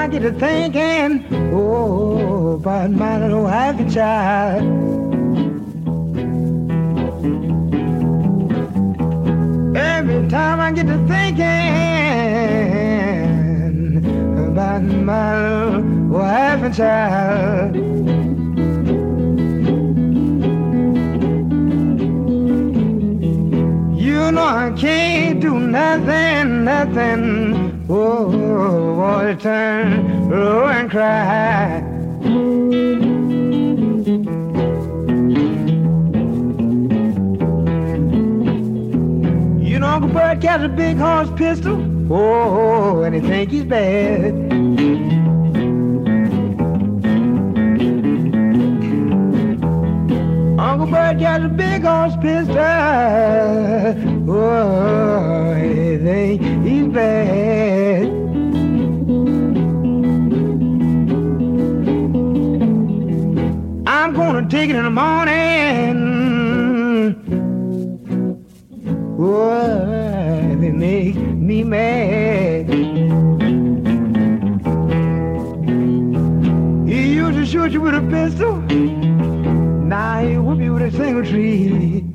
I get to thinking, oh, about my little wife and child. Every time I get to thinking about my little wife and child. You know I can't do nothing. Oh, boy, turn low and cry. You know Uncle Bert got a big horse pistol. Oh, and he think he's bad. Uncle Bert got a big horse pistol. Oh, he think he's bad. I'm gonna take it in the morning. Oh, they make me mad. He used to shoot you with a pistol. Now he whoop you with a single tree.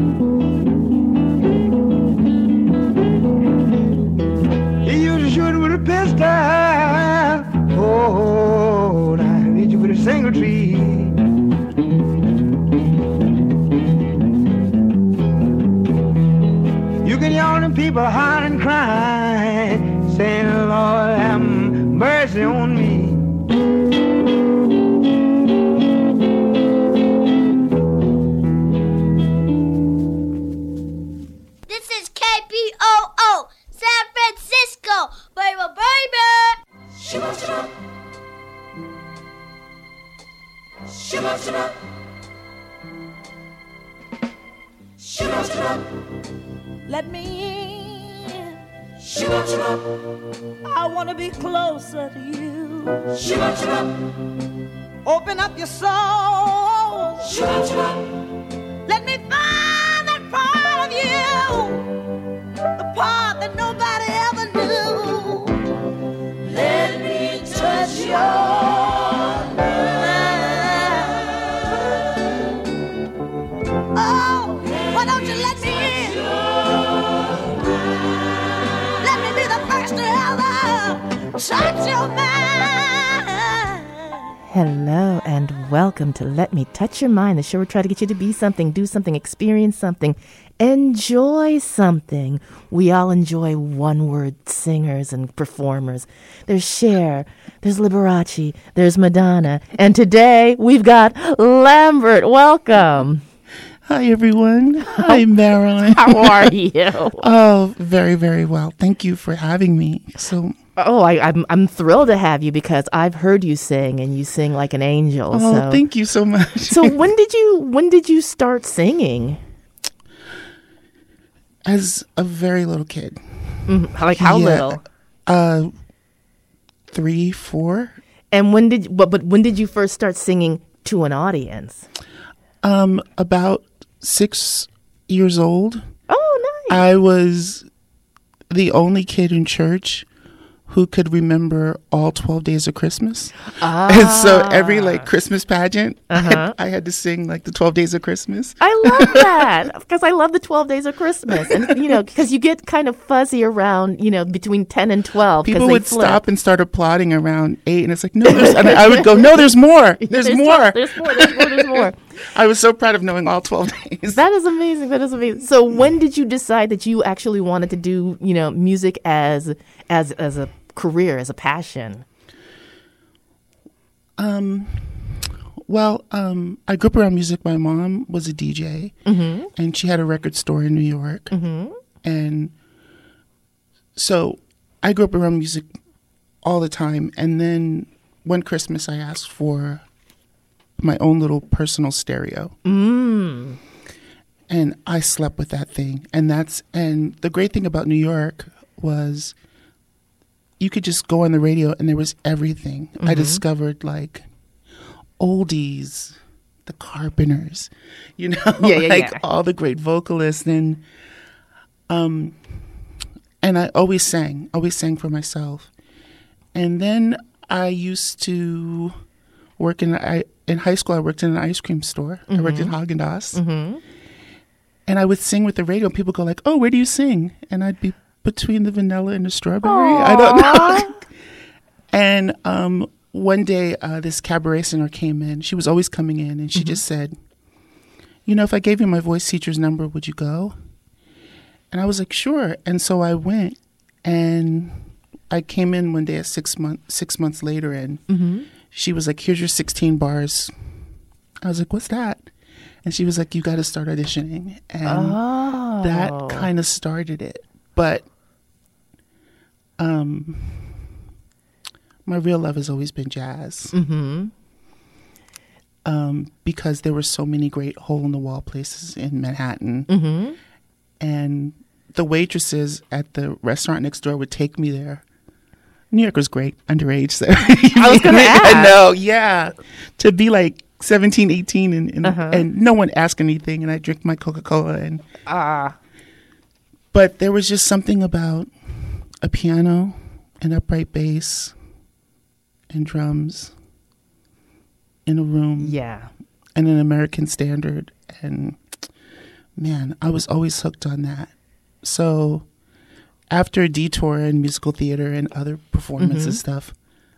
He used to shoot you with a pistol. Oh, now he hit you with a single tree. You can hear all them people hollering and crying, saying, Lord, have mercy on me. San Francisco, baby, baby. Shiba, shiba. Shiba, shiba. Shiba, shiba. Let me in. Shiba, shiba. I want to be closer to you. Shiba, shiba. Open up your soul. Shiba, shiba. Let me find that part of you. The part that nobody ever knew. Let me touch your mind. Oh, why don't you let me in? Let me be the first to ever touch your mind. Hello and welcome to Let Me Touch Your Mind, the show where we try to get you to be something, do something, experience something, enjoy something. We all enjoy one-word singers and performers. There's Cher, there's Liberace, there's Madonna, and today we've got Lambert. Welcome. Hi, everyone. Hi, Marilyn. How are you? Oh, very, very well. Thank you for having me. I'm thrilled to have you because I've heard you sing and you sing like an angel. Oh, thank you so much. So when did you start singing? As a very little kid. Like how little? 3, 4. And when did you first start singing to an audience? About 6 years old. Oh, nice. I was the only kid in church who could remember all 12 days of Christmas. And so every Christmas pageant, I had to sing the 12 days of Christmas. I love that because I love the 12 days of Christmas. And, because you get kind of fuzzy around, between 10 and 12. People would stop and start applauding around 8. And it's like, no, and I would go, no, there's more. There's more. There's more. I was so proud of knowing all 12 days. That is amazing. So when did you decide that you actually wanted to do, music as a career, as a passion? I grew up around music. My mom was a DJ, and she had a record store in New York. And so I grew up around music all the time. And then one Christmas, I asked for my own little personal stereo. And I slept with that thing. And the great thing about New York was you could just go on the radio and there was everything. I discovered oldies, the Carpenters, all the great vocalists. And I always sang for myself. And then I used to work in high school. I worked in an ice cream store. I worked at Haagen-Dazs. And I would sing with the radio. People go like, "Oh, where do you sing?" And I'd be between the vanilla and the strawberry. Aww. I don't know. And one day, this cabaret singer came in. She was always coming in, and she just said, "You know, if I gave you my voice teacher's number, would you go?" And I was like, "Sure." And so I went, and I came in one day at 6 months later, and she was like, "Here's your 16 bars." I was like, "What's that?" And she was like, "You got to start auditioning." And that kind of started it. But my real love has always been jazz. Because there were so many great hole-in-the-wall places in Manhattan. And the waitresses at the restaurant next door would take me there. New York was great, underage. So I was going to ask. I know, yeah. To be like 17, 18 and no one asked anything, and I drink my Coca-Cola. And But there was just something about a piano, an upright bass, and drums in a room. Yeah. And an American standard. And man, I was always hooked on that. So after a detour in musical theater and other performance and stuff,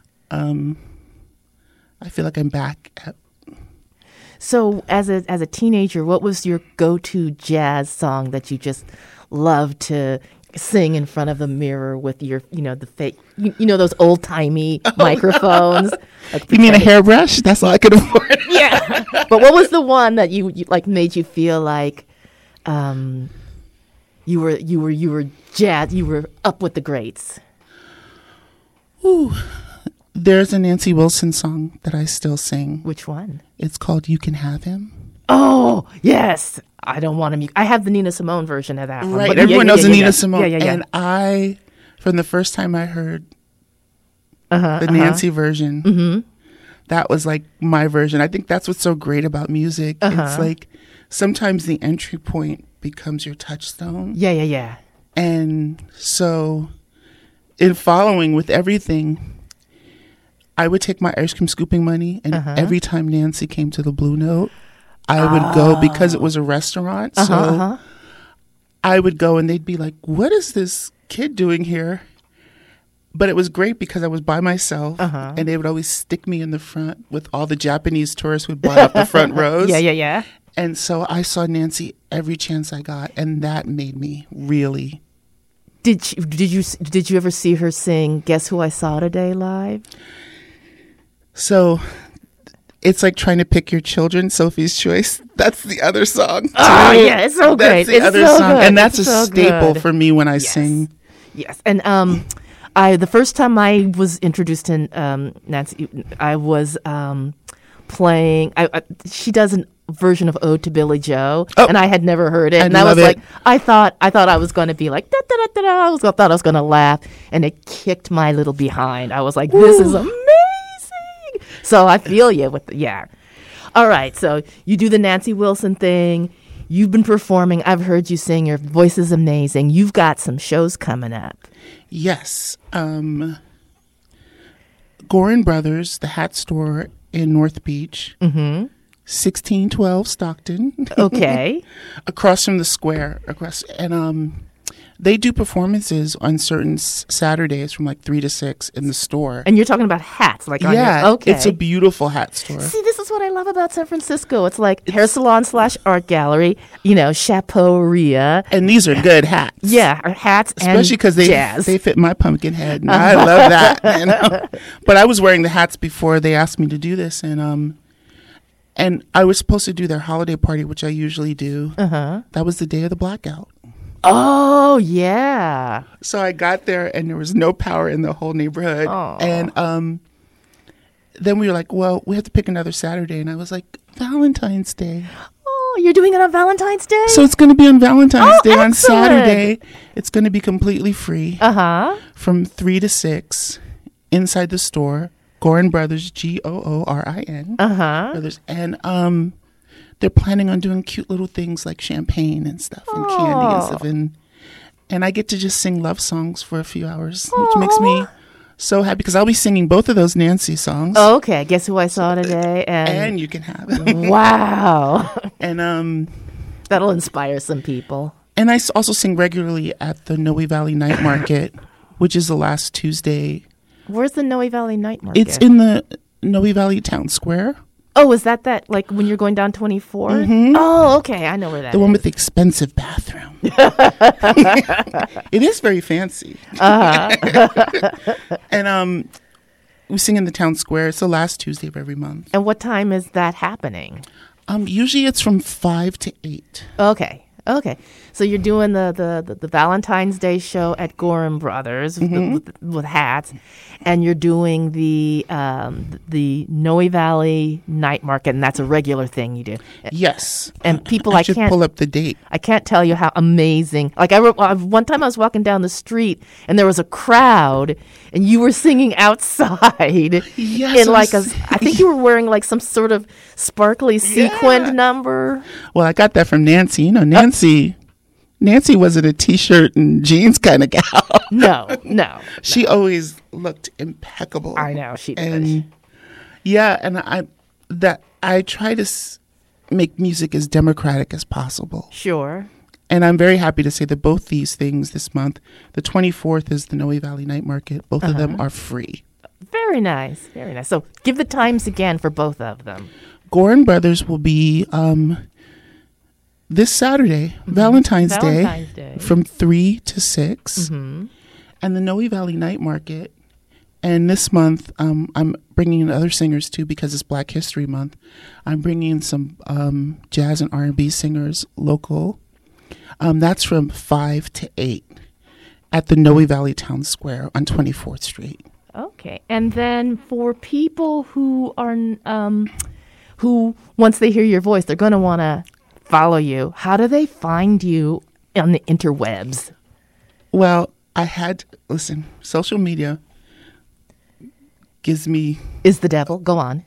I feel like I'm back at. So as a teenager, what was your go-to jazz song that you just loved to sing in front of the mirror with your, the fake, those old-timey microphones? Like, you mean a hairbrush? That's all I could afford. Yeah. But what was the one that you like made you feel like you were jazz, you were up with the greats? Ooh. There's a Nancy Wilson song that I still sing. Which one? It's called "You Can Have Him." Oh, yes. I don't want him. I have the Nina Simone version of that one. Right. But Everyone knows the Nina Simone. Yeah. And I, from the first time I heard the Nancy version, that was like my version. I think that's what's so great about music. It's like sometimes the entry point becomes your touchstone. Yeah. And so in following with everything, I would take my ice cream scooping money, and every time Nancy came to the Blue Note, I would go because it was a restaurant. So I would go, and they'd be like, "What is this kid doing here?" But it was great because I was by myself, and they would always stick me in the front with all the Japanese tourists who'd buy up the front rows. Yeah. And so I saw Nancy every chance I got, and that made me really. Did you ever see her sing "Guess Who I Saw Today" live? So it's like trying to pick your children, Sophie's Choice. That's the other song, too. Oh, yeah, it's so great. That's the it's other so song. Good. And that's it's a so staple good. for me when I sing. Yes. And the first time I was introduced to Nancy, I was playing. She does a version of "Ode to Billy Joe," and I had never heard it. And I was like, I thought I was going to be like, da, da, da, da, da. I thought I was going to laugh, and it kicked my little behind. I was like, this is amazing. So I feel you with All right. So you do the Nancy Wilson thing. You've been performing. I've heard you sing. Your voice is amazing. You've got some shows coming up. Yes. Gorin Brothers, the hat store in North Beach. 1612 Stockton. Okay. Across from the square. And they do performances on certain Saturdays from like 3 to 6 in the store. And you're talking about hats, like okay. It's a beautiful hat store. See, this is what I love about San Francisco. It's like hair salon / art gallery, chapeauria. And these are good hats. Yeah, hats, especially because they fit my pumpkin head. And I love that. But I was wearing the hats before they asked me to do this, and I was supposed to do their holiday party, which I usually do. That was the day of the blackout. Oh, yeah. So I got there, and there was no power in the whole neighborhood. Aww. And then we were like, well, we have to pick another Saturday. And I was like, Valentine's Day. Oh, you're doing it on Valentine's Day? So it's going to be on Valentine's Day. Excellent. On Saturday. It's going to be completely free. From 3 to 6 inside the store. Gorin Brothers, Goorin. Brothers. And they're planning on doing cute little things like champagne and stuff and candy and stuff. And I get to just sing love songs for a few hours, which makes me so happy because I'll be singing both of those Nancy songs. Oh, okay. Guess Who I Saw Today? And you can have it. Wow. And that'll inspire some people. And I also sing regularly at the Noe Valley Night Market, which is the last Tuesday. Where's the Noe Valley Night Market? It's in the Noe Valley Town Square. Oh, is that like when you're going down 24? Mm-hmm. Oh, okay. I know where that is. The one with the expensive bathroom. It is very fancy. And we sing in the town square. It's the last Tuesday of every month. And what time is that happening? Usually it's from 5 to 8. Okay. So you're doing the Valentine's Day show at Gorham Brothers with hats, and you're doing the Noe Valley Night Market, and that's a regular thing you do. Yes. And people, I should pull up the date. I can't tell you how amazing. Like one time I was walking down the street, and there was a crowd, and you were singing outside. Yes. In like I think you were wearing like some sort of sparkly sequined number. Well, I got that from Nancy. You know, Nancy wasn't a T-shirt and jeans kind of gal. No. She always looked impeccable. I know she did. And yeah, and I try to make music as democratic as possible. Sure. And I'm very happy to say that both these things this month, the 24th is the Noe Valley Night Market. Both of them are free. Very nice. So give the times again for both of them. Gorham Brothers will be this Saturday, Valentine's Day, from 3 to 6. And the Noe Valley Night Market. And this month, I'm bringing in other singers too because it's Black History Month. I'm bringing in some jazz and R&B singers local. That's from 5 to 8 at the Noe Valley Town Square on 24th Street. Okay. And then for people who are, who once they hear your voice, they're going to want to follow you. How do they find you on the interwebs? Well, listen, social media gives me... Is the devil. Go on.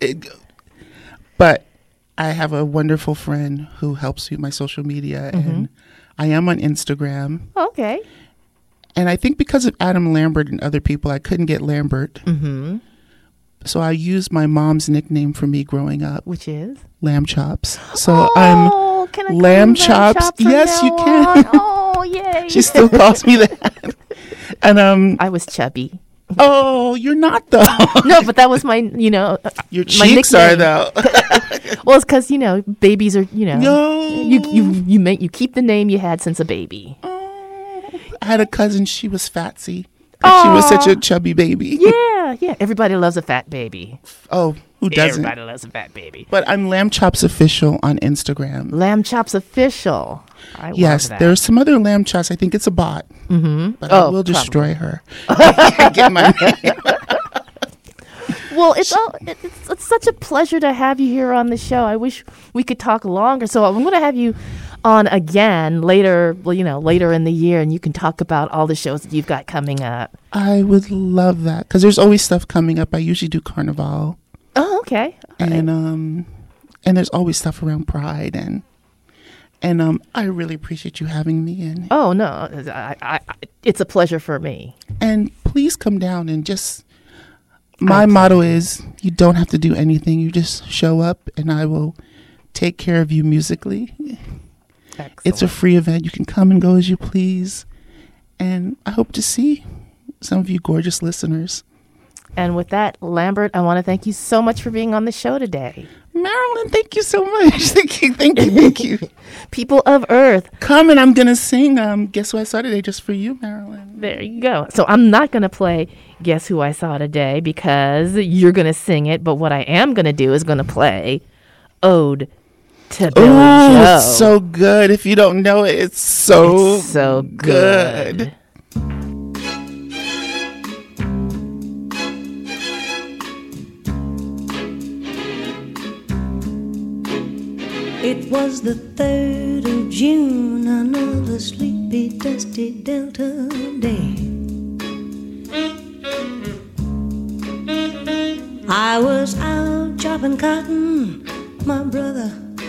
But I have a wonderful friend who helps me with my social media, and I am on Instagram. Okay. And I think because of Adam Lambert and other people, I couldn't get Lambert. So I used my mom's nickname for me growing up. Which is? Lamb Chops. So I'm can I Lamb Chops. Yes, you can. Oh, yay. She still calls me that. And I was chubby. Oh, you're not though. No, but that was my, your cheeks nickname. Are though. Well, it's because babies are, No. You keep the name you had since a baby. Oh, I had a cousin. She was Fatsy. She was such a chubby baby. Yeah. Everybody loves a fat baby. Oh, who doesn't? Everybody loves a fat baby. But I'm Lamb Chops Official on Instagram. Lamb Chops Official. I yes, love that. there's some other Lamb Chops. I think it's a bot. But I will destroy her. Get my name. Well, it's such a pleasure to have you here on the show. I wish we could talk longer. So I'm going to have you on again later, later in the year, and you can talk about all the shows that you've got coming up. I would love that because there's always stuff coming up. I usually do Carnival. Oh, okay. And there's always stuff around Pride and I really appreciate you having me in. Oh no, it's a pleasure for me. And please come down and just. My motto is you don't have to do anything. You just show up and I will take care of you musically. Excellent. It's a free event. You can come and go as you please. And I hope to see some of you gorgeous listeners. And with that, Lambert, I want to thank you so much for being on the show today. Marilyn, thank you so much. Thank you. People of Earth. Come and I'm going to sing Guess Who I Saw Today just for you, Marilyn. There you go. So I'm not going to play Guess Who I Saw Today because you're going to sing it. But what I am going to do is going to play Ode to Billy Joe. It's so good. If you don't know it, it's so good. It was the 3rd of June, another sleepy, dusty Delta day. I was out chopping cotton, my brother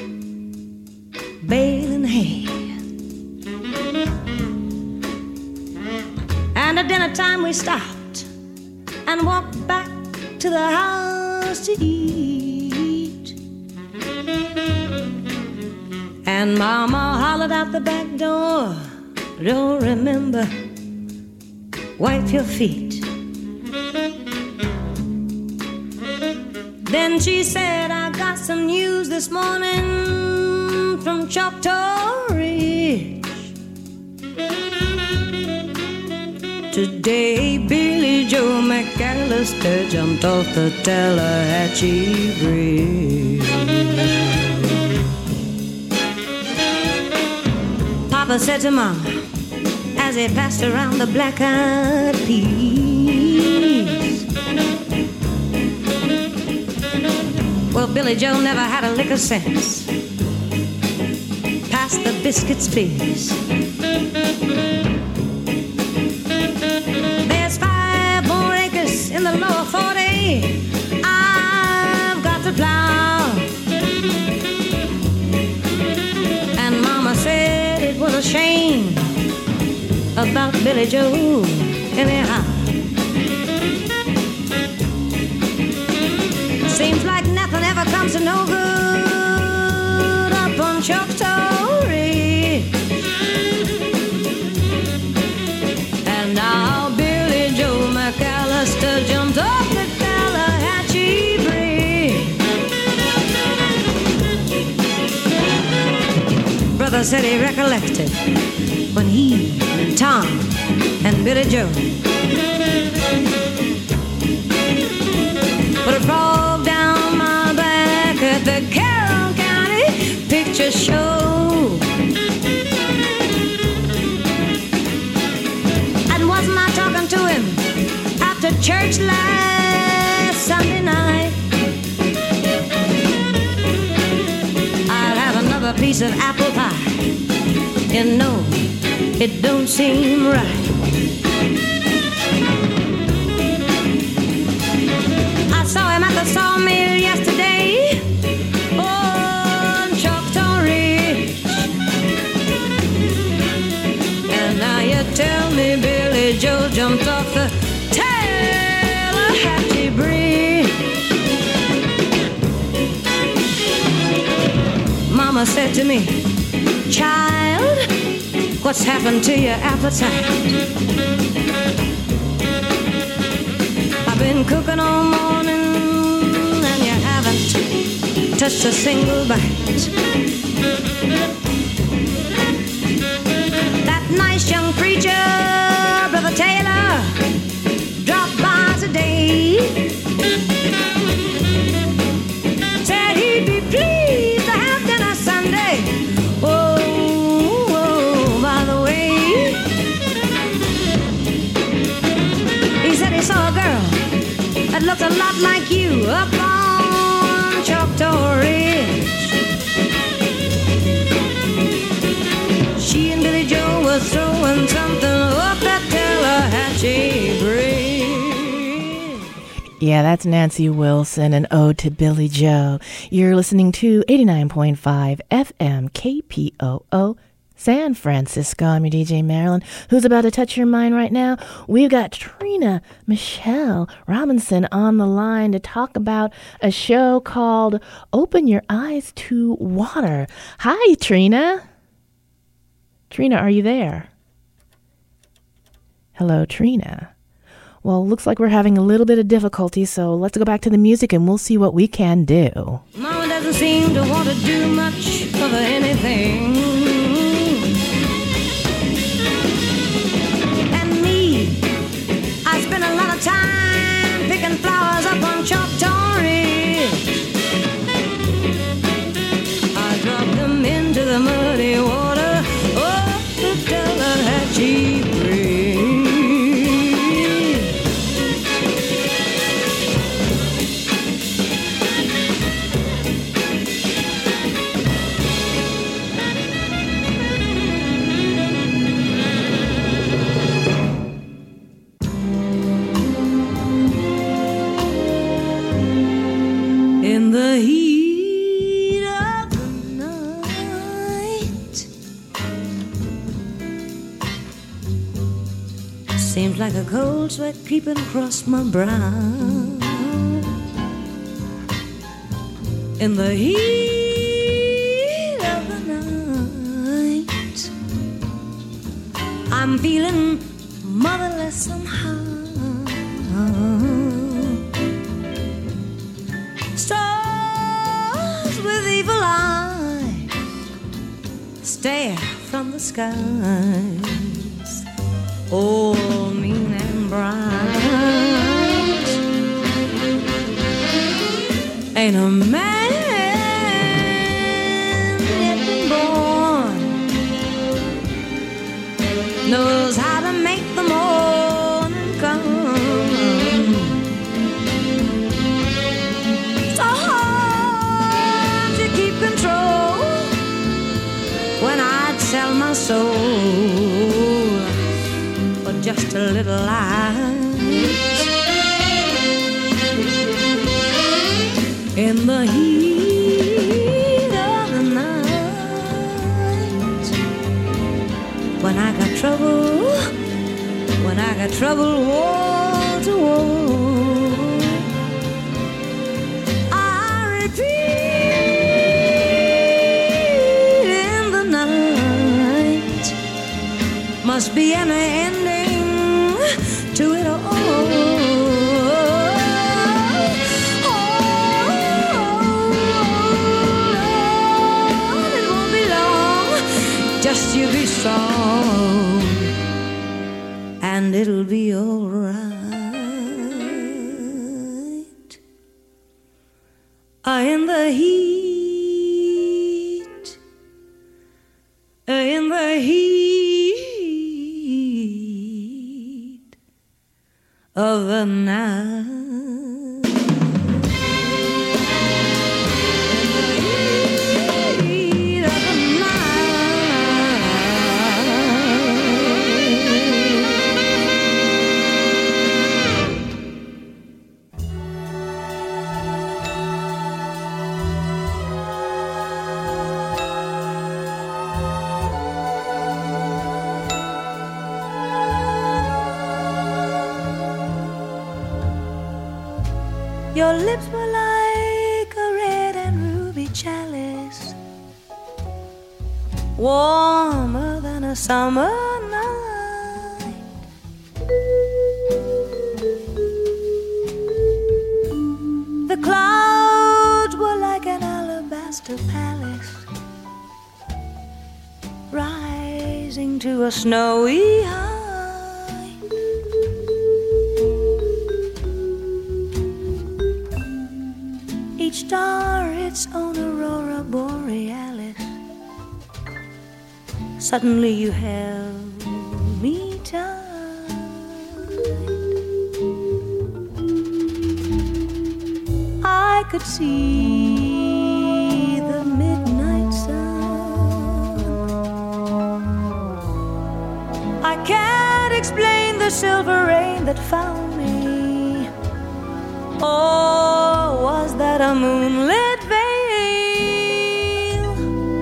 baling hay. And at dinner time we stopped and walked back to the house to eat. And Mama hollered out the back door, don't remember, wipe your feet. Then she said, I got some news this morning from Choctaw Ridge. Today Billy Joe McAllister jumped off the Tallahatchie Bridge. Papa said to Mama as he passed around the black-eyed peas, well, Billy Joe never had a lick of sense. Pass the biscuits, please. There's 5 more acres in the lower 40 I've got to plow. And Mama said it was a shame about Billy Joe anyhow. Seems like nothing ever comes to no good up on Choctaw Ridge. And now Billy Joe McAllister jumped off the Tallahatchie Bridge. Brother said he recollected when he, Tom, and Billy Joe put a frog down my back at the Carroll County Picture Show. And wasn't I talking to him after church last Sunday night? I'll have another piece of apple pie. You know, it don't seem right. I saw him at the sawmill yesterday on Choctaw Ridge. And now you tell me Billy Joe jumped off the Tallahatchie Bridge. Mama said to me, child, what's happened to your appetite? I've been cooking all morning and you haven't touched a single bite. That nice young preacher, Brother Taylor, dropped by today. Said he'd be pleased to have dinner Sunday. Oh, by the way, he said he saw a girl that looked a lot like you up on Choctaw Ridge. She and Billy Joe were throwing something up that Tallahatchie Bridge. Yeah, that's Nancy Wilson, an ode to Billy Joe. You're listening to 89.5 FM KPOO San Francisco. I'm your DJ Marilyn. Who's about to touch your mind right now? We've got Trina Michelle Robinson on the line to talk about a show called Open Your Eyes to Water. Hi, Trina. Trina, are you there? Hello, Trina. Well, looks like we're having a little bit of difficulty, so let's go back to the music and we'll see what we can do. Mama doesn't seem to want to do much of anything. And me, I spend a lot of time picking flowers up on Choctaw Ridge. I drop them into the muddy water off the Tallahatchie Bridge. Seems like a cold sweat creeping across my brow. In the heat of the night, I'm feeling motherless somehow. Stars with evil eyes stare from the skies, all mean and bright. Ain't a man yet been born knows how to make the morning come. So hard to keep control when I'd sell my soul for just a little light. In the heat of the night, when I got trouble wall to wall, I repeat, in the night must be an ending to it all. Just you be strong, and it'll be all right. In the heat, in the heat of the night. Your lips were like a red and ruby chalice, warmer than a summer night. The clouds were like an alabaster palace, rising to a snowy height. Each star its own aurora borealis. Suddenly you held me tight. I could see the midnight sun. I can't explain the silver rain that found me. Oh, was that a moonlit veil?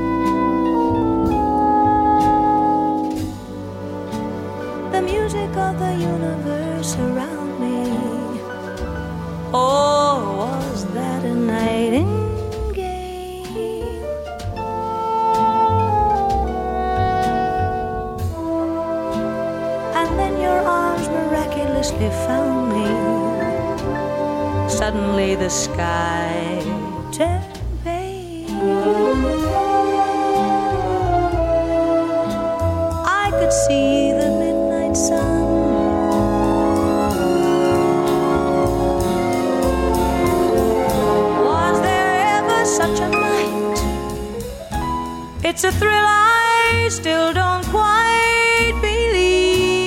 The music of the universe around me. Oh, was that a nightingale? And then your arms miraculously found me. Suddenly the sky turned pale. I could see the midnight sun. Was there ever such a night? It's a thrill I still don't quite believe.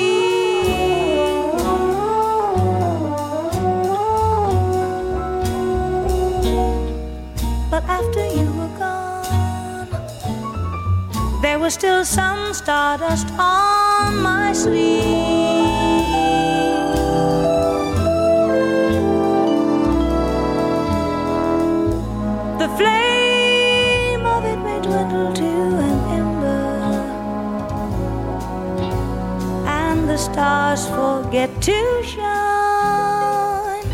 But after you were gone, there was still some stardust on my sleeve. The flame of it may dwindle to an ember, and the the stars forget to shine,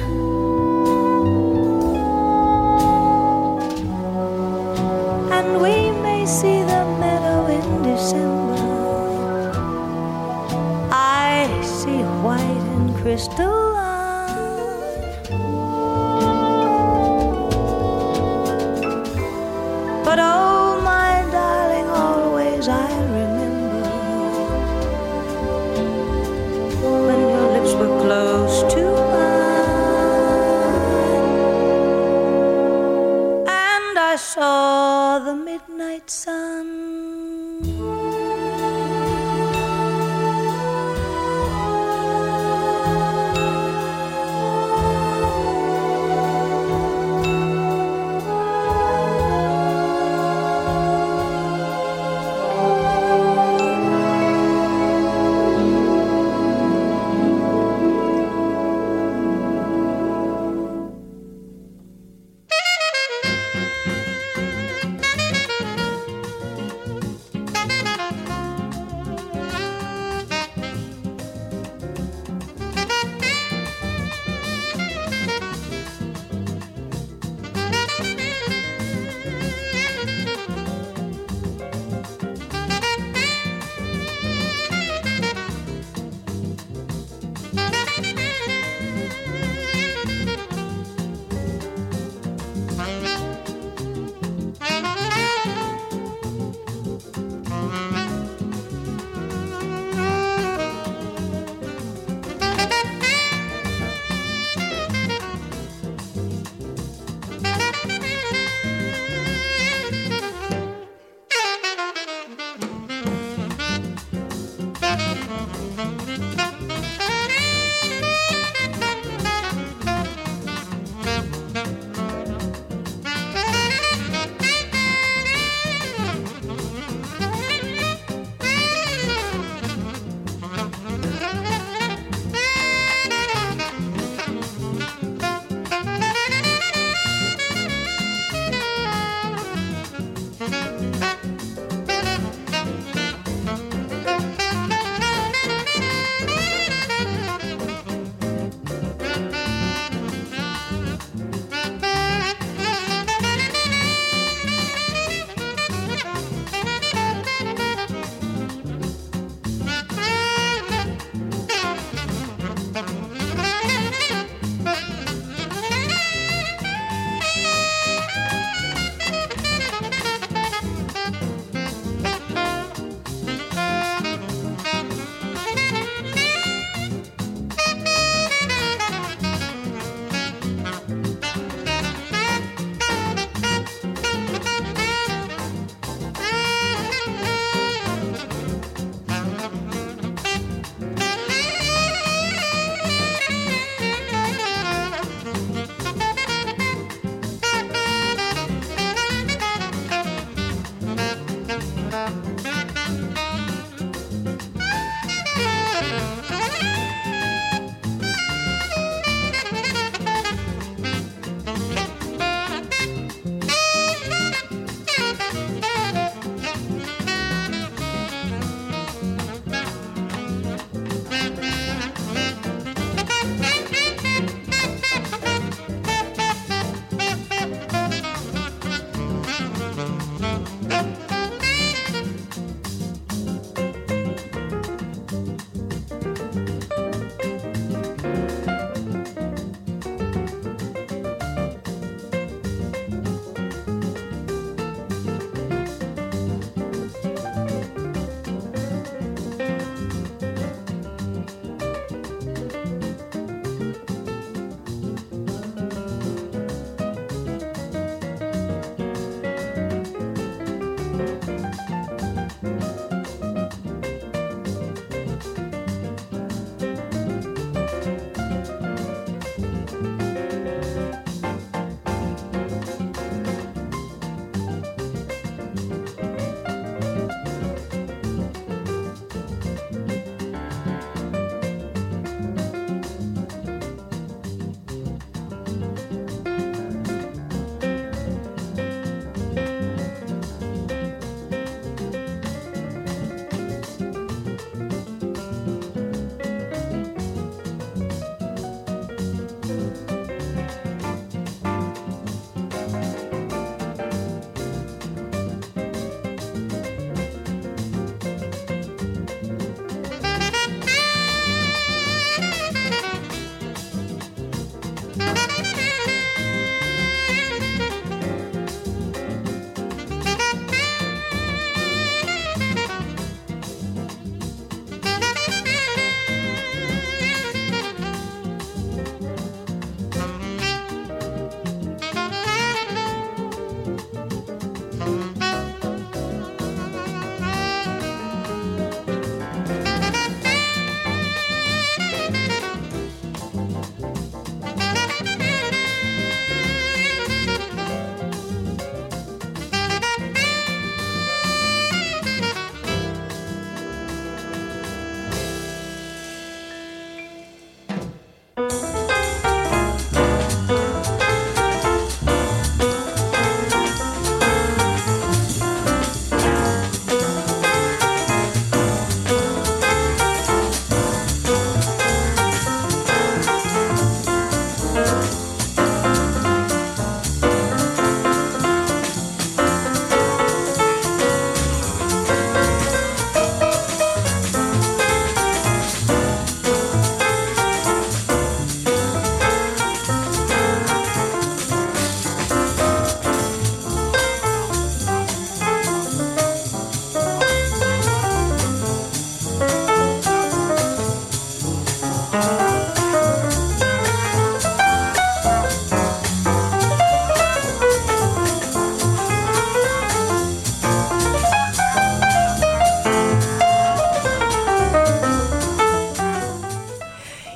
and we may see the meadow in December. I see white and crystalline, but oh my darling, always I'll remember when your lips were close to mine, and I saw the midnight sun.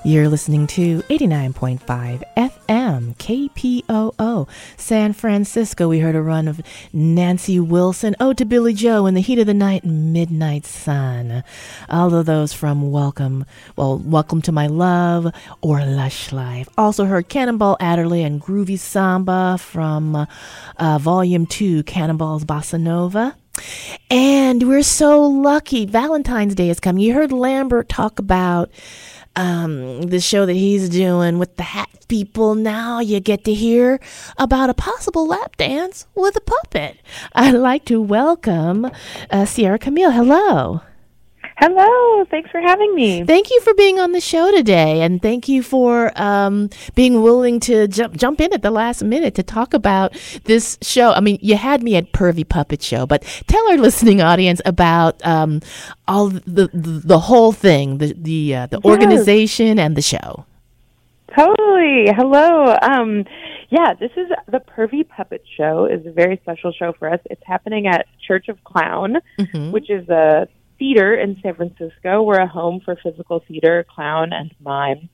You're listening to 89.5 FM KPOO San Francisco. We heard a run of Nancy Wilson, Ode to Billy Joe, In the Heat of the Night, Midnight Sun. All of those from Welcome to My Love or Lush Life. Also heard Cannonball Adderley and Groovy Samba from Volume 2, Cannonball's Bossa Nova. And we're so lucky. Valentine's Day is coming. You heard Lambert talk about the show that he's doing with the hat people. Now you get to hear about a possible lap dance with a puppet. I'd like to welcome Sierra Camille. Hello. Hello. Thanks for having me. Thank you for being on the show today, and thank you for being willing to jump in at the last minute to talk about this show. I mean, you had me at Pervy Puppet Show, but tell our listening audience about all the whole thing, the organization and the show. Totally. Hello. Yeah, this is the Pervy Puppet Show. Is a very special show for us. It's happening at Church of Clown, which is a theater in San Francisco. We're a home for physical theater, clown, and mime.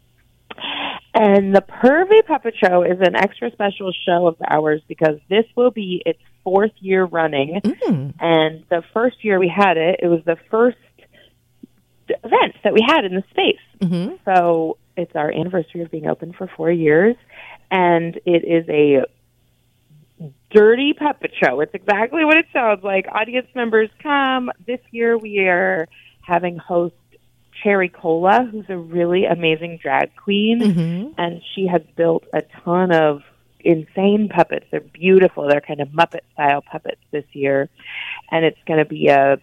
And the Pervy Puppet Show is an extra special show of ours because this will be its 4th year running. And the first year we had it was the first event that we had in the space. So it's our anniversary of being open for 4 years. And it is a dirty puppet show. It's exactly what it sounds like. Audience members come. This year we are having host Cherry Cola, who's a really amazing drag queen, and she has built a ton of insane puppets. They're beautiful. They're kind of Muppet-style puppets this year, and it's going to be a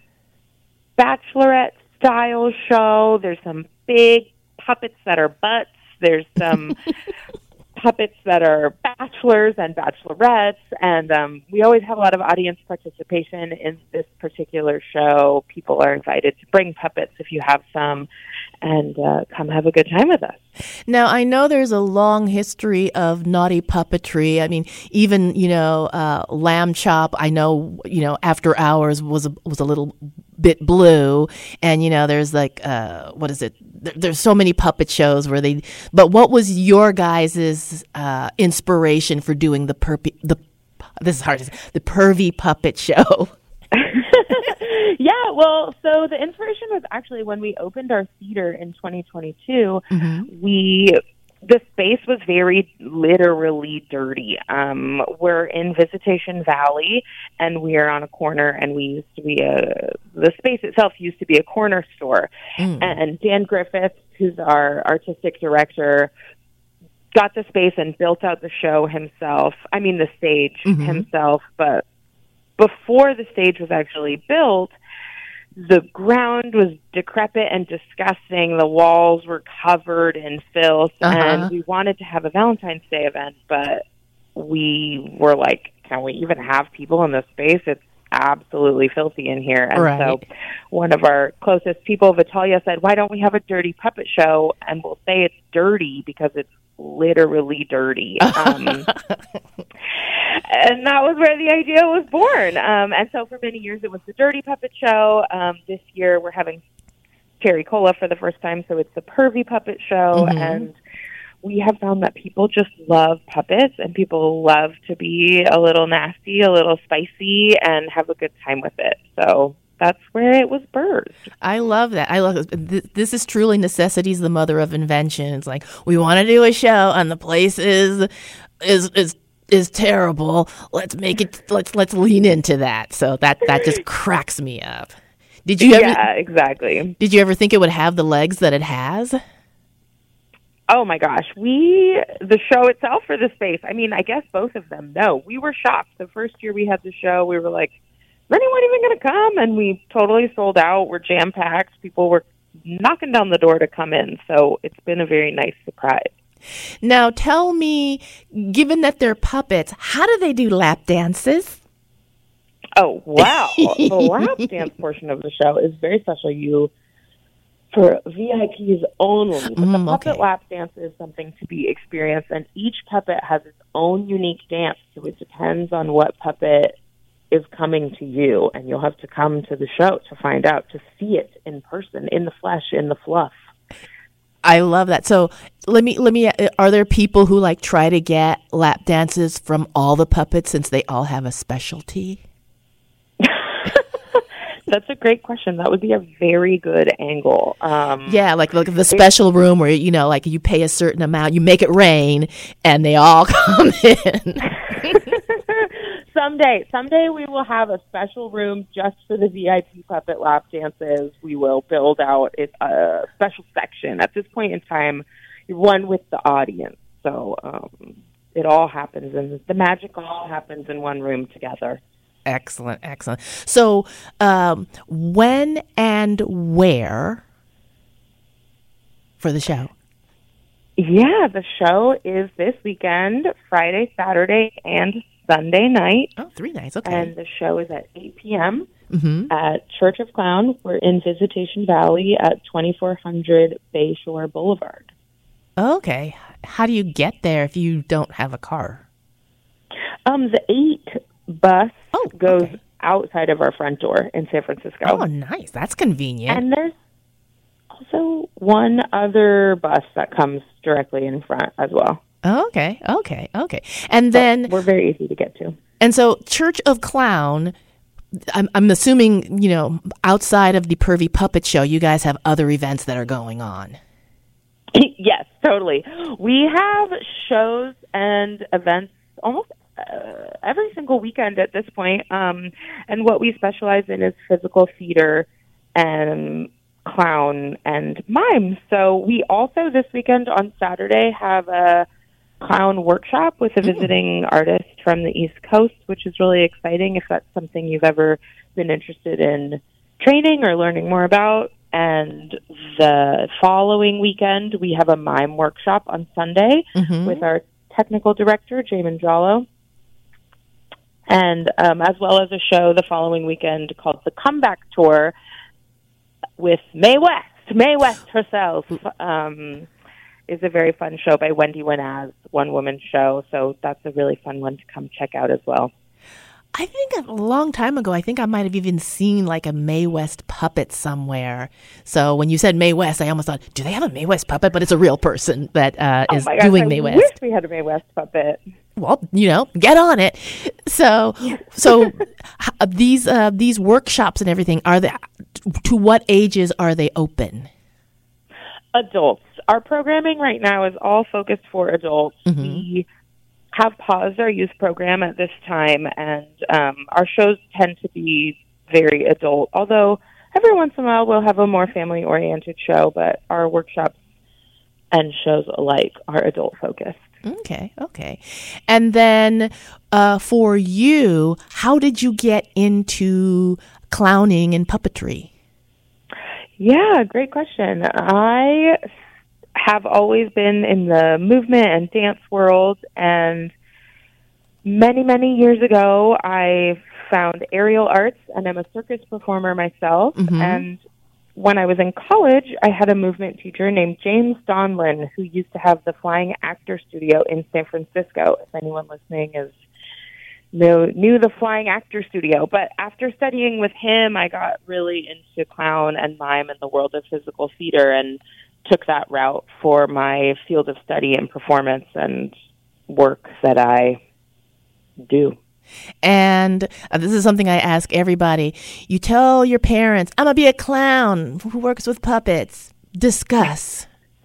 bachelorette-style show. There's some big puppets that are butts. There's some puppets that are bachelors and bachelorettes, and we always have a lot of audience participation in this particular show. People are invited to bring puppets if you have some, and come have a good time with us. Now, I know there's a long history of naughty puppetry. I mean, even, Lamb Chop, I know, After Hours was a little bit blue, and, there's like, what is it? There's so many puppet shows where but what was your guys' inspiration for doing the Pervy Puppet Show? Yeah, well, so the inspiration was actually when we opened our theater in 2022, the space was very literally dirty. We're in Visitation Valley, and we are on a corner, and we used to be the space itself used to be a corner store. And Dan Griffith, who's our artistic director, got the space and built out the show himself. I mean, the stage himself, but before the stage was actually built, the ground was decrepit and disgusting. The walls were covered in filth, and we wanted to have a Valentine's Day event, but we were like, can we even have people in this space? It's absolutely filthy in here. And so one of our closest people, Vitalia, said, why don't we have a dirty puppet show? And we'll say it's dirty because it's literally dirty. And that was where the idea was born. And so for many years it was the Dirty Puppet Show. This year we're having Cherry Cola for the first time, so it's the Pervy Puppet Show. And we have found that people just love puppets, and people love to be a little nasty, a little spicy, and have a good time with it. So that's where it was birthed. I love that. I love it. This is truly necessity's the mother of invention. It's like, we want to do a show, and the place is terrible. Let's make it. Let's lean into that. So that just cracks me up. Did you ever? Yeah, exactly. Did you ever think it would have the legs that it has? Oh my gosh, the show itself or the space? I mean, I guess both of them. No, we were shocked. The first year we had the show, we were like, is anyone even going to come? And we totally sold out. We're jam-packed. People were knocking down the door to come in. So it's been a very nice surprise. Now tell me, given that they're puppets, how do they do lap dances? Oh, wow. The lap dance portion of the show is very special. For VIPs only. But the puppet lap dance is something to be experienced, and each puppet has its own unique dance, so it depends on what puppet is coming to you, and you'll have to come to the show to find out, to see it in person, in the flesh, in the fluff. I love that. So let me. Are there people who like try to get lap dances from all the puppets since they all have a specialty? That's a great question. That would be a very good angle. Yeah, like the special room where, like you pay a certain amount, you make it rain, and they all come in. Someday we will have a special room just for the VIP puppet lap dances. We will build out a special section. At this point in time, one with the audience. So it all happens, and the magic all happens in one room together. Excellent. So when and where for the show? Yeah, the show is this weekend, Friday, Saturday, and Sunday night. Oh, 3 nights, okay. And the show is at 8 p.m. At Church of Clown. We're in Visitation Valley at 2400 Bayshore Boulevard. Okay. How do you get there if you don't have a car? The 8 bus goes okay. outside of our front door in San Francisco. Oh, nice. That's convenient. And there's also one other bus that comes directly in front as well. Okay. And then we're very easy to get to. And so Church of Clown, I'm assuming, outside of the Pervy Puppet Show, you guys have other events that are going on. Yes, totally. We have shows and events almost every single weekend at this point. And what we specialize in is physical theater and clown and mime. So we also this weekend on Saturday have a clown workshop with a visiting artist from the East Coast, which is really exciting if that's something you've ever been interested in training or learning more about. And the following weekend, we have a mime workshop on Sunday with our technical director, Jamin Jallo. And as well as a show the following weekend called The Comeback Tour with Mae West herself. Is a very fun show by Wendy Winaz, one-woman show. So that's a really fun one to come check out as well. I think a long time ago, I might have even seen like a Mae West puppet somewhere. So when you said Mae West, I almost thought, do they have a Mae West puppet? But it's a real person that is doing Mae West. I wish we had a Mae West puppet. Well, get on it. So these workshops and everything, to what ages are they open? Adults. Our programming right now is all focused for adults. We have paused our youth program at this time, and our shows tend to be very adult, although every once in a while we'll have a more family-oriented show, but our workshops and shows alike are adult-focused. Okay. And then for you, how did you get into clowning and puppetry? Yeah, great question. I have always been in the movement and dance world, and many, many years ago, I found aerial arts, and I'm a circus performer myself. And when I was in college, I had a movement teacher named James Donlin, who used to have the Flying Actor Studio in San Francisco. If anyone listening knew the Flying Actor Studio. But after studying with him, I got really into clown and mime and the world of physical theater, and took that route for my field of study and performance and work that I do. And this is something I ask everybody. You tell your parents, I'm going to be a clown who works with puppets. Discuss.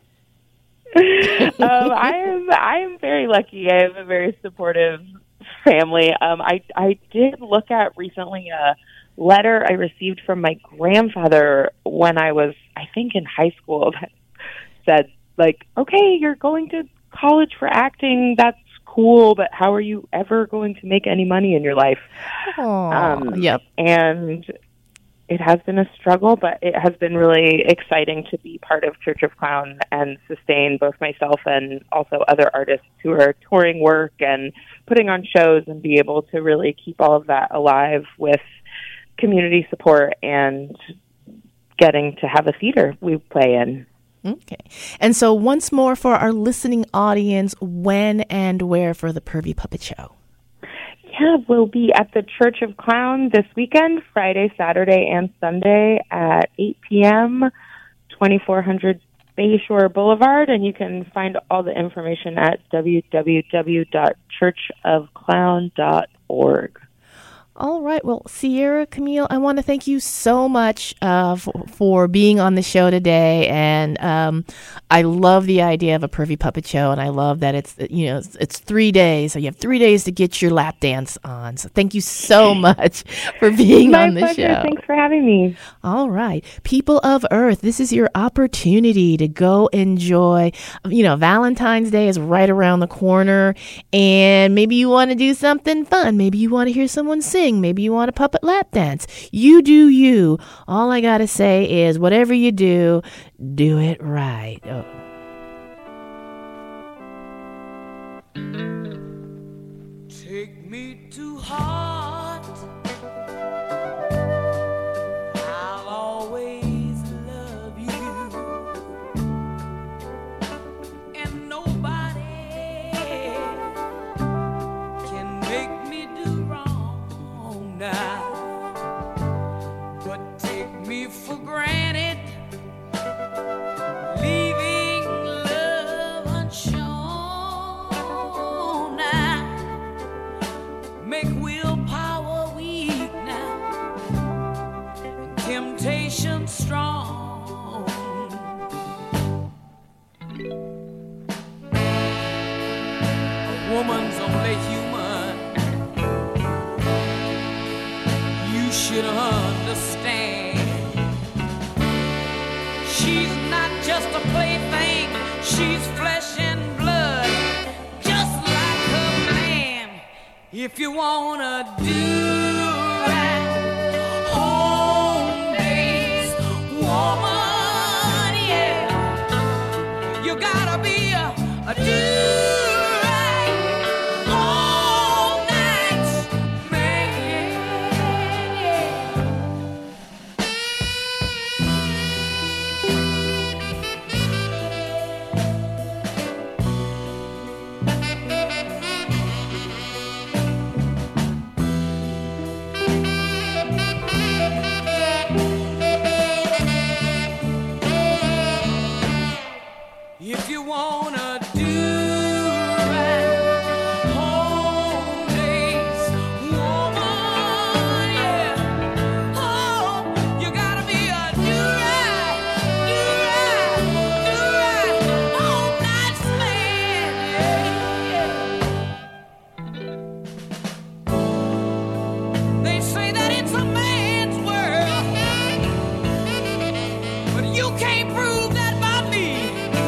I am very lucky. I have a very supportive family. I did look at recently a letter I received from my grandfather when I was, I think, in high school that said, like, okay, you're going to college for acting. That's cool, but how are you ever going to make any money in your life? Yep. And it has been a struggle, but it has been really exciting to be part of Church of Clown and sustain both myself and also other artists who are touring work and putting on shows, and be able to really keep all of that alive with community support and getting to have a theater we play in. Okay. And so once more for our listening audience, when and where for the Pervy Puppet Show? Yeah, we'll be at the Church of Clown this weekend, Friday, Saturday, and Sunday at 8 p.m., 2400 Bayshore Boulevard, and you can find all the information at www.churchofclown.org. All right. Well, Sierra Camille, I want to thank you so much for being on the show today. And I love the idea of a Pervy Puppet Show. And I love that it's 3 days. So you have 3 days to get your lap dance on. So thank you so much for being on the My pleasure. show. Thanks for having me. All right. People of Earth, this is your opportunity to go enjoy. Valentine's Day is right around the corner. And maybe you want to do something fun. Maybe you want to hear someone sing. Maybe you want a puppet lap dance. You do you. All I got to say is whatever you do, do it right. Oh. Take me to heart. I'll always love you. And nobody can make me do wrong now. But take me for granted, leaving love unshown now. Make willpower weak now, and temptation strong. A woman's only human. You should understand. She's not just a plaything. She's flesh and blood, just like her man. If you wanna do right, home days, woman, yeah, you gotta be a do. If you wanna do right, home days, woman, yeah. Oh, you gotta be a do right, home nights man, yeah. They say that it's a man's world, but you can't prove that by me.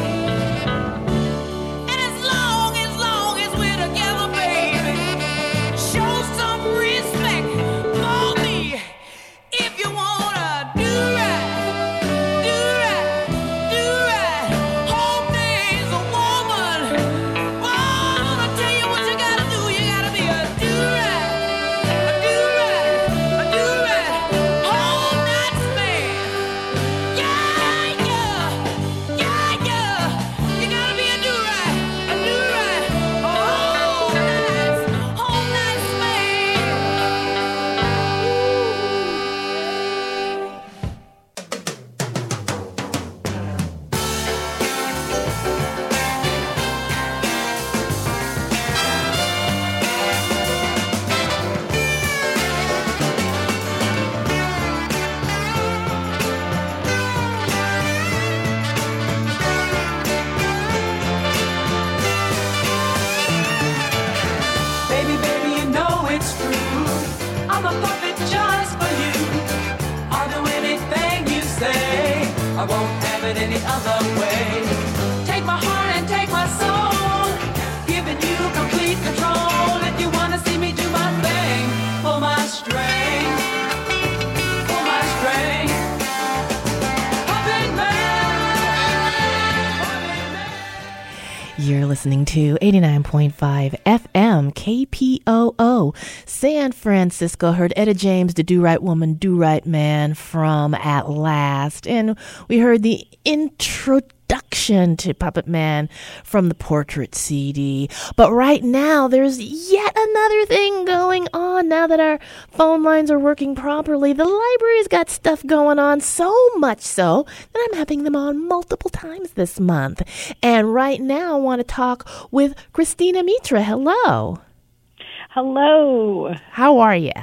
I won't have it any other way. Take my heart and take my soul, giving you complete control. If you wanna see me do my thing, pull my string, pull my string. Puppet Man. You're listening to 89.5 FM KPOO San Francisco. Heard Etta James, the Do Right Woman, Do Right Man from At Last. And we heard the introduction introduction to Puppet Man from the Portrait CD. But right now, there's yet another thing going on now that our phone lines are working properly. The library's got stuff going on, so much so that I'm having them on multiple times this month. And right now, I want to talk with Christina Mitra. Hello. Hello. How are you?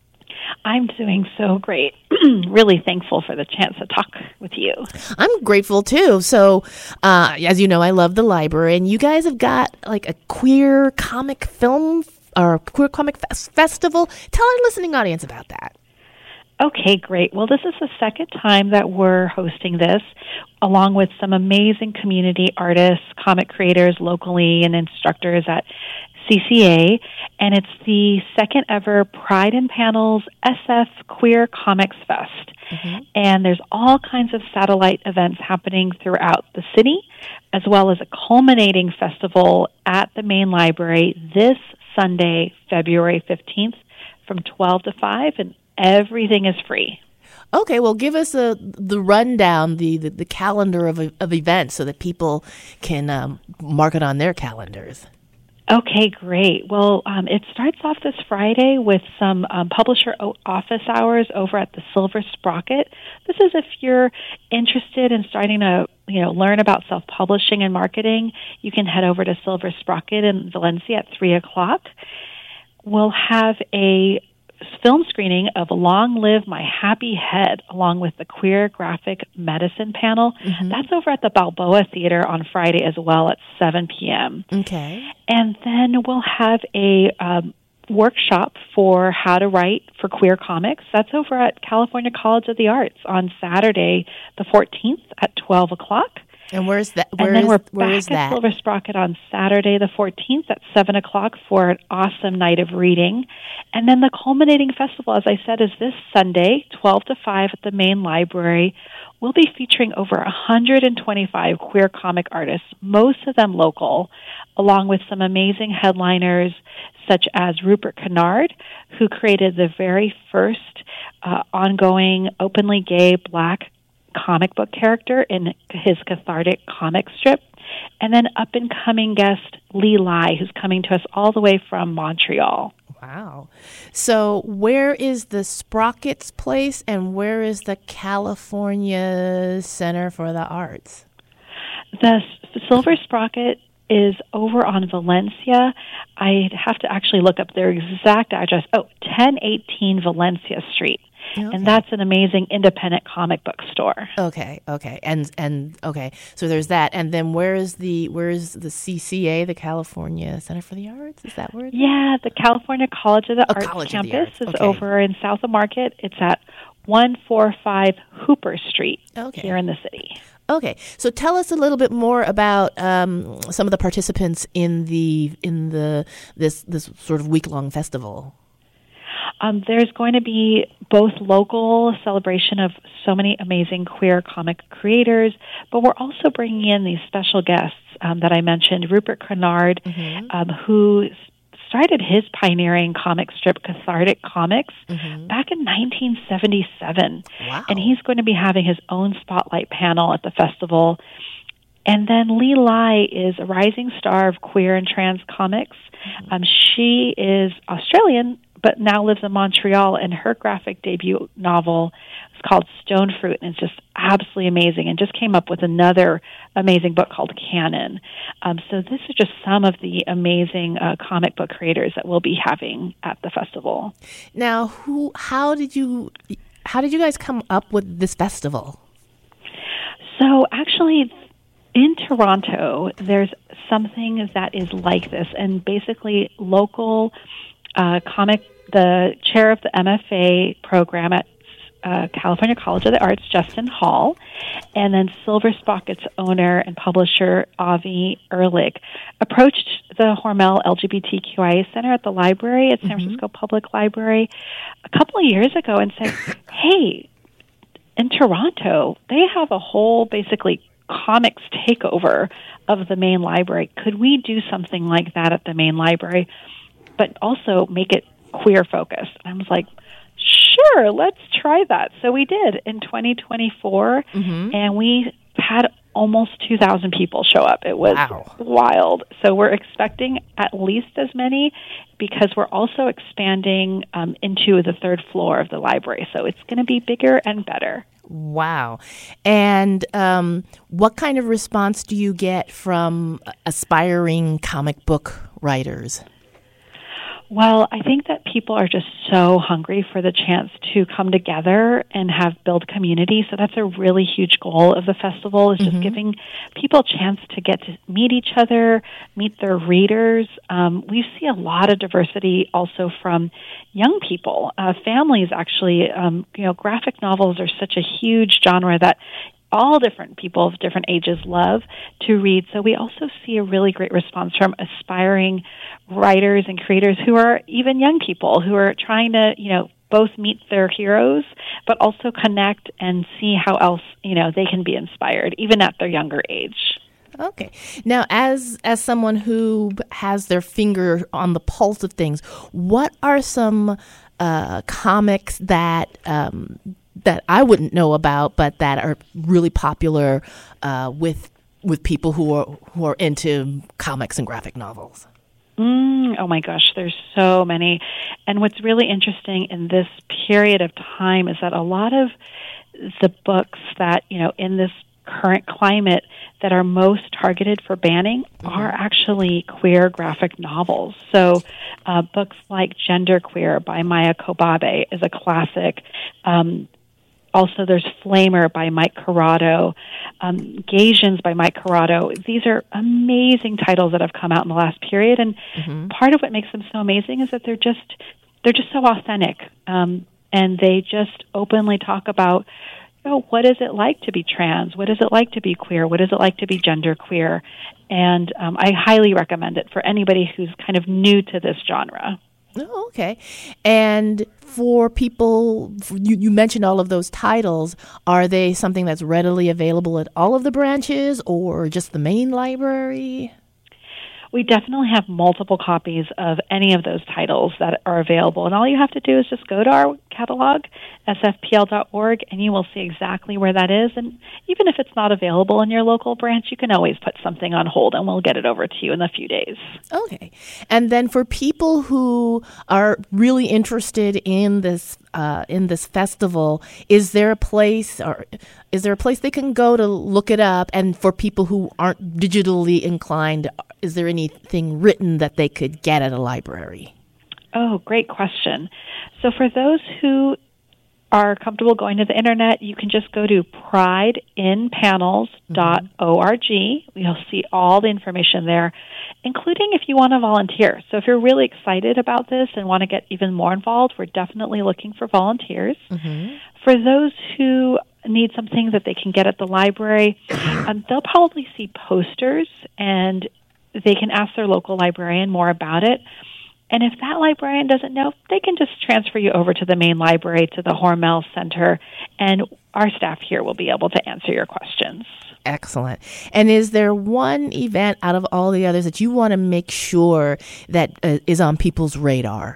I'm doing so great. Really thankful for the chance to talk with you. I'm grateful too. So, as you know, I love the library, and you guys have got like a queer comic film or queer comic festival. Tell our listening audience about that. Okay, great. Well, this is the second time that we're hosting this, along with some amazing community artists, comic creators locally, and instructors at CCA, and it's the second ever Pride in Panels SF Queer Comics Fest. Mm-hmm. And there's all kinds of satellite events happening throughout the city, as well as a culminating festival at the main library this Sunday, February 15th, from 12 to 5, and everything is free. Okay, well, give us the rundown, the calendar of events so that people can mark it on their calendars. Okay, great. Well, it starts off this Friday with some publisher office hours over at the Silver Sprocket. This is if you're interested in starting to, learn about self-publishing and marketing. You can head over to Silver Sprocket in Valencia at 3:00. We'll have a film screening of Long Live My Happy Head, along with the Queer Graphic Medicine panel. Mm-hmm. That's over at the Balboa Theater on Friday as well at 7 p.m. Okay. And then we'll have a workshop for how to write for queer comics. That's over at California College of the Arts on Saturday the 14th at 12:00. And where's that? We're back at Silver Sprocket on Saturday the 14th at 7:00 for an awesome night of reading. And then the culminating festival, as I said, is this Sunday, 12 to 5 at the main library. We'll be featuring over 125 queer comic artists, most of them local, along with some amazing headliners such as Rupert Kennard, who created the very first ongoing openly gay Black comic book character in his cathartic comic strip, and then up-and-coming guest Lee Lai, who's coming to us all the way from Montreal. Wow. So where is the Sprockets place, and where is the California Center for the Arts? The Silver Sprocket is over on Valencia. I'd have to actually look up their exact address. 1018 Valencia Street. Okay. And that's an amazing independent comic book store. Okay. And okay. So there's that. And then where is the CCA, the California Center for the Arts? Is that where it is? Yeah, the California College of the Arts campus is over in South of Market. It's at 145 Hooper Street here in the city. Okay, so tell us a little bit more about some of the participants in this sort of week-long festival. There's going to be both local celebration of so many amazing queer comic creators, but we're also bringing in these special guests that I mentioned, Rupert Kennard, mm-hmm. Who started his pioneering comic strip, Cathartic Comics, mm-hmm. back in 1977. Wow. And he's going to be having his own spotlight panel at the festival. And then Lee Lai is a rising star of queer and trans comics. Mm-hmm. She is Australian, but now lives in Montreal, and her graphic debut novel is called Stone Fruit, and it's just absolutely amazing, and just came up with another amazing book called Canon. So this is just some of the amazing comic book creators that we'll be having at the festival. Now, how did you guys come up with this festival? So actually, in Toronto, there's something that is like this, and basically local the chair of the MFA program at California College of the Arts, Justin Hall, and then Silver Sprocket's owner and publisher, Avi Ehrlich, approached the Hormel LGBTQIA Center at the library at San mm-hmm. Francisco Public Library a couple of years ago and said, hey, in Toronto, they have a whole basically comics takeover of the main library. Could we do something like that at the main library, but also make it queer focused? And I was like, sure, let's try that. So we did in 2024, mm-hmm. and we had almost 2,000 people show up. It was wild. So we're expecting at least as many because we're also expanding into the third floor of the library. So it's going to be bigger and better. Wow. And what kind of response do you get from aspiring comic book writers? Well, I think that people are just so hungry for the chance to come together and build community. So that's a really huge goal of the festival, is just giving people a chance to get to meet each other, meet their readers. We see a lot of diversity also from young people, families actually. Graphic novels are such a huge genre that all different people of different ages love to read. So we also see a really great response from aspiring writers and creators who are even young people who are trying to, both meet their heroes, but also connect and see how else, they can be inspired, even at their younger age. Okay. Now, as someone who has their finger on the pulse of things, what are some comics that I wouldn't know about, but that are really popular with people who are into comics and graphic novels? Oh my gosh, there's so many. And what's really interesting in this period of time is that a lot of the books that, in this current climate that are most targeted for banning are actually queer graphic novels. So books like Genderqueer by Maya Kobabe is a classic. Also, there's Flamer by Mike Corrado, Gaysians by Mike Corrado. These are amazing titles that have come out in the last period, and part of what makes them so amazing is that they're just so authentic, and they just openly talk about, what is it like to be trans? What is it like to be queer? What is it like to be genderqueer? And I highly recommend it for anybody who's kind of new to this genre. Oh, okay. And for people, you mentioned all of those titles. Are they something that's readily available at all of the branches or just the main library? We definitely have multiple copies of any of those titles that are available. And all you have to do is just go to our catalog, sfpl.org, and you will see exactly where that is. And even if it's not available in your local branch, you can always put something on hold and we'll get it over to you in a few days. Okay. And then for people who are really interested in this festival, is there a place they can go to look it up? And for people who aren't digitally inclined, is there anything written that they could get at a library? Oh, great question. So for those who are comfortable going to the internet, you can just go to prideinpanels.org. You'll see all the information there, including if you want to volunteer. So if you're really excited about this and want to get even more involved, we're definitely looking for volunteers. For those who need something that they can get at the library, they'll probably see posters and they can ask their local librarian more about it. And if that librarian doesn't know, they can just transfer you over to the main library, to the Hormel Center, and our staff here will be able to answer your questions. Excellent. And is there one event out of all the others that you want to make sure that is on people's radar?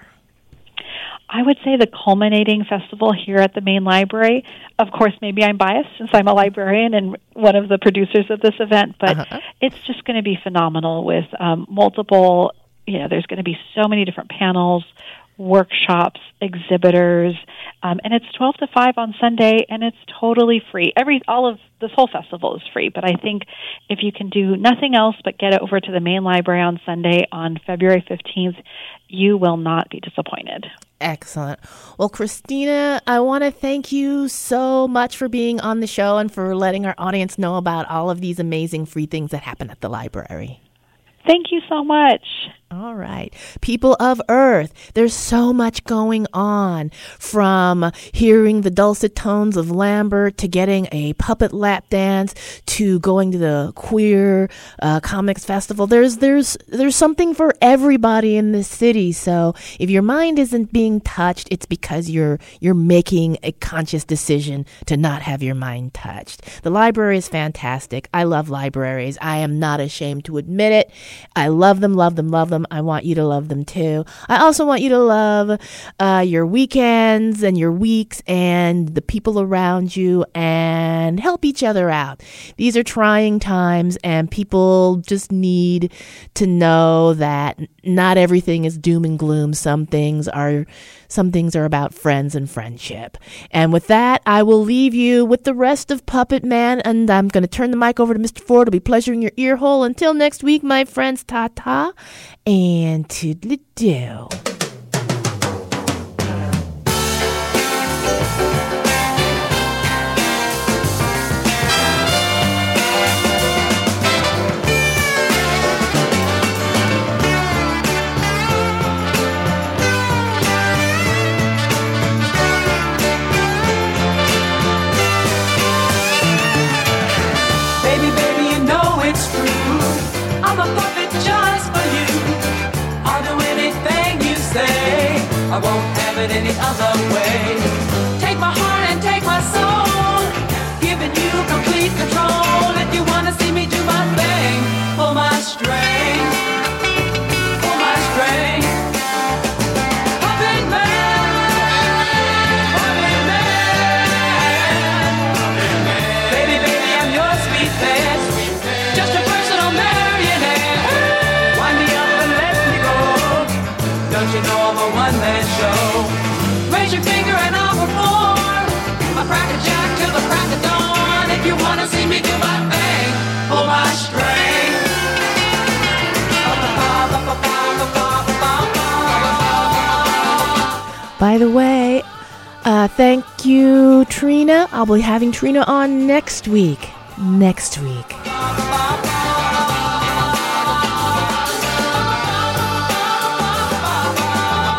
I would say the culminating festival here at the main library. Of course, maybe I'm biased since I'm a librarian and one of the producers of this event, but it's just going to be phenomenal with multiple, there's going to be so many different panels, workshops, exhibitors, and it's 12 to 5 on Sunday, and it's totally free. This whole festival is free, but I think if you can do nothing else but get over to the main library on Sunday on February 15th, you will not be disappointed. Excellent. Well, Christina, I want to thank you so much for being on the show and for letting our audience know about all of these amazing free things that happen at the library. Thank you so much. All right. People of Earth, there's so much going on, from hearing the dulcet tones of Lambert to getting a puppet lap dance to going to the queer comics festival. There's something for everybody in this city. So if your mind isn't being touched, it's because you're making a conscious decision to not have your mind touched. The library is fantastic. I love libraries. I am not ashamed to admit it. I love them, love them, love them. them, I want you to love them too. I also want you to love your weekends and your weeks and the people around you and help each other out. These are trying times, and people just need to know that not everything is doom and gloom. Some things are about friends and friendship. And with that, I will leave you with the rest of Puppet Man, and I'm going to turn the mic over to Mr. Ford. It'll be pleasuring your ear hole. Until next week, my friends, ta-ta and toodle-doo. I won't have it any other way. Take my heart and take my soul, giving you complete control. If you wanna see me do my thing, pull my string, pull my string. Puppet Man, Puppet Man, baby, baby, I'm your sweet pet, just a personal marionette. Wind me up and let me go. Don't you know I'm a one-man show? Raise your finger and I'll perform my cracker-jack till the crack of dawn. If you want to see me do my thing, pull my string. By the way, thank you, Trina. I'll be having Trina on next week.